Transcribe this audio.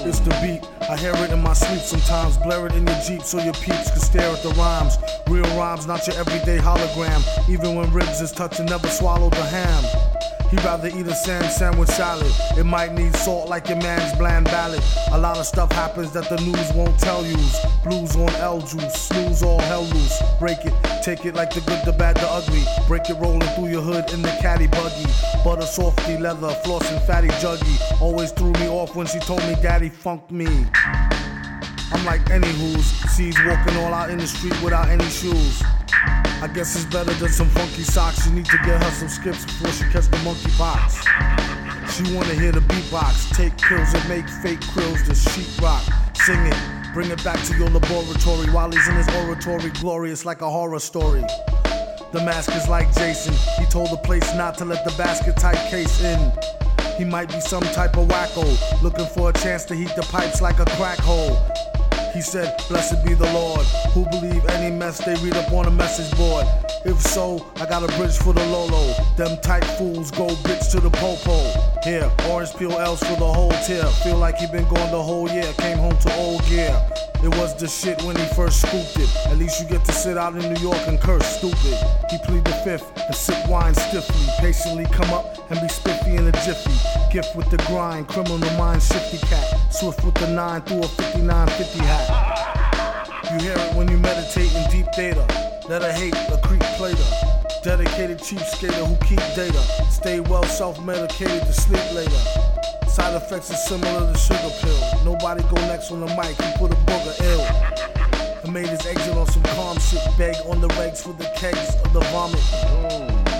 It's the beat, I hear it in my sleep sometimes. Blare it in your Jeep so your peeps can stare at the rhymes. Real rhymes, not your everyday hologram. Even when ribs is touching, never swallow the ham. He'd rather eat a sandwich salad. It might need salt like your man's bland ballad. A lot of stuff happens that the news won't tell you. Blues on L juice, snooze all hell loose. Break it, take it like the good, the bad, the ugly. Break it rolling through your hood in the caddy buggy. Butter softy leather, flossing fatty juggy. Always threw me off when she told me daddy funked me. I'm like any who's sees walking all out in the street without any shoes. I guess it's better than some funky socks. You need to get her some skips before she catch the monkey pox. She wanna hear the beatbox. Take pills and make fake krills to sheetrock. Sing it, bring it back to your laboratory. While he's in his oratory, glorious like a horror story. The mask is like Jason. He told the place not to let the basket type case in. He might be some type of wacko, looking for a chance to heat the pipes like a crack hole. He said, blessed be the Lord, who believe any mess they read up on a message board. If so, I got a bridge for the Lolo. Them tight fools go bitch to the popo. Here, orange peel L's for the whole tier. Feel like he been gone the whole year, came home to old gear. It was the shit when he first scooped it. At least you get to sit out in New York and curse stupid. He plead the fifth and sip wine stiffly. Patiently come up and be spiffy in a jiffy. Gift with the grind, criminal mind, shifty cat. Swift with the 9 through a 5950 hat. You hear it when you meditate in deep theta. Let her hate a creep plater. Dedicated cheapskater who keep data. Stay well self-medicated to sleep later. Side effects are similar to sugar pill. Nobody go next on the mic, he put a booger ill. And made his exit on some calm shit. Beg on the regs for the kegs of the vomit.